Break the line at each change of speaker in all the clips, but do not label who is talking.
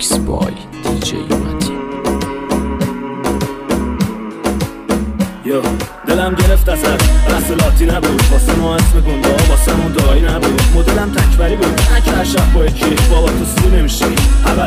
میکس بای دیجی متین.
یو دلم گرفت ازت رسلاتی نبود، واسه ما اسم گنده ها واسه مون دعایی نبود. مدلم تکبری بود که هر شب با یکی بابا تو سیر نمیشی اول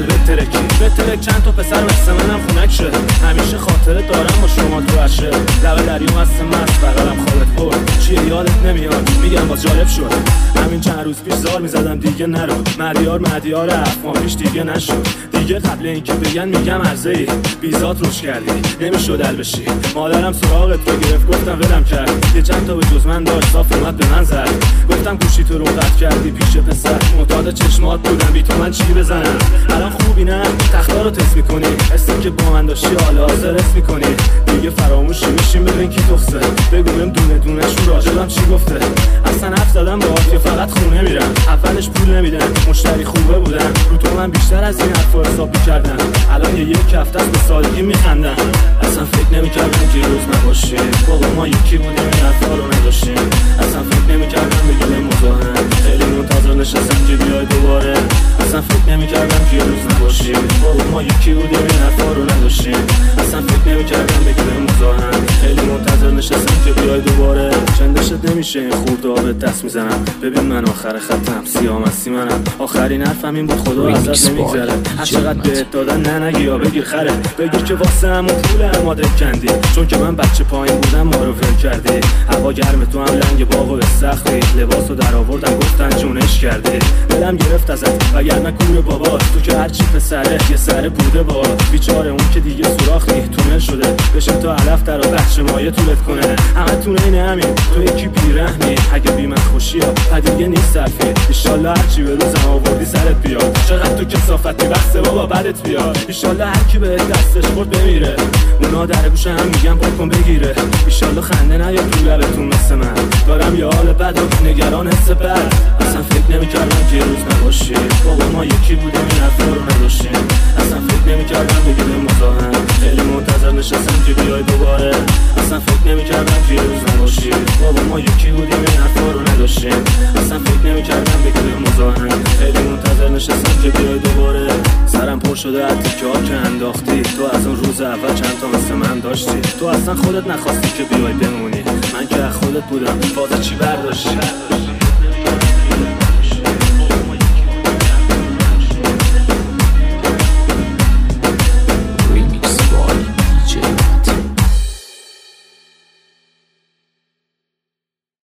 بترک چند تا پسر مثل منم خونک شه. همیشه خاطره دارم با شما تو عشه لبه دریم هست مست بغلم خوابت برد. چیه یادت نمیاد میگم باز جالب شد. همین چند روز پیش زار میزدم دیگه نرو مدیار افغان پیش دیگه نشد. دیگه قبل اینکه بگن میگم عرضه‌ای بیزات روش کردی نمیشد ال بشی. مادرم سراغت رو گرفت گفتم ولم کرد. یه چند تا به جز من داشت صاف اومد به من زد. گفتم گوشی تو رو قطع کردی پیش پسر معتاد چشمات بودم بی تو من چی بزنم. الان خوبی نه تختا رو تست میکنی اسم که با من داشتی حالا حاضر اسم میکنی. دیگه فراموشی میشیم ببین کی تخصه. بگویم دونه دونه‌شون راجبم چی گفته. اصلا حرف زدم باهات که فقط خونه میرم. اولش پول نمیدن مشتری خوبه بودن رو تو من بیشتر از این حرفا حساب می‌کردن. الان یک هفته است به سادگی میخندن. اصلا فکر نمی‌کردم که روز نباشه بابا ما یکی بودیم این حرفا رو نداشتیم. اصلا فکر نمی‌کردم بگیم مزاحم خیلی منتظر نشستم که بیای دوباره. اصلا فکر نمی‌کردم که روز نباشه بابا ما یکی بودیم این حرفا رو نداشتیم. اصلا فکر نمی‌کردم بگیم مزاحم خیلی منتظر نشستم که بیای دوباره. چندشت نمیشه این خورده ها به دست میزنم. ببین من آخر خطم سیامسی منم. آخرین حرفم این بود خدا ازت نمیگذره. هر چقدر بهت دادن نه نگی یا بگیر خره. بگیر که واسه همون پول اماده کندی چون که من بچه پایین بودم ما رو ول کردی. هوا گرم تو هم لنگ باغ و سختی لباسو در آوردن گفتن جونش کردی. دلم گرفت ازت وگرنه کور بابا تو که هرچی پسره یه سره بوده با بیچاره اون که دیگه سوراخ نی تونل شده بشه تا علف در بچه مایه طولت کنه. همه تونه اینه همین تو یکی بیرحمی اگه بی من خوشی ها دیگه نیست صرفی. ایشالله هرچی به روزم آوردی سرت بیاد. چقدر تو کثافتی بسته بابا بدت بیاد. ایشالله هرکی به دستش خورد بمیره. اونا در گوشه هم میگن بکن بگیره. ایشالله خنده نیاد تو لبتون مثل من. دارم یه حال بد و نگران حس بد. اصلا فکر نمی‌کردم که روز نباشه بابا ما یکی بودیم این حرفا رو نداشتیم. اصلا فکر نمی‌کردم بگیم مزاحم خیلی منتظر نشستم که بیای دوباره. اصلا فکر نمی‌کردم که روز نباشه بابا ما یکی بودیم این حرفا رو نداشتیم. اصلا فکر نمی‌کردم بگیم مزاحم خیلی منتظر نشستم که بیای دوباره. سرم پر شده از تیکه‌ها که انداختی. تو از اون روز اول چند تا مثل من داشتی. تو اصلا خودت نخواستی که بیای بمونی. من که از خودت بودم فاز چی برداشتی.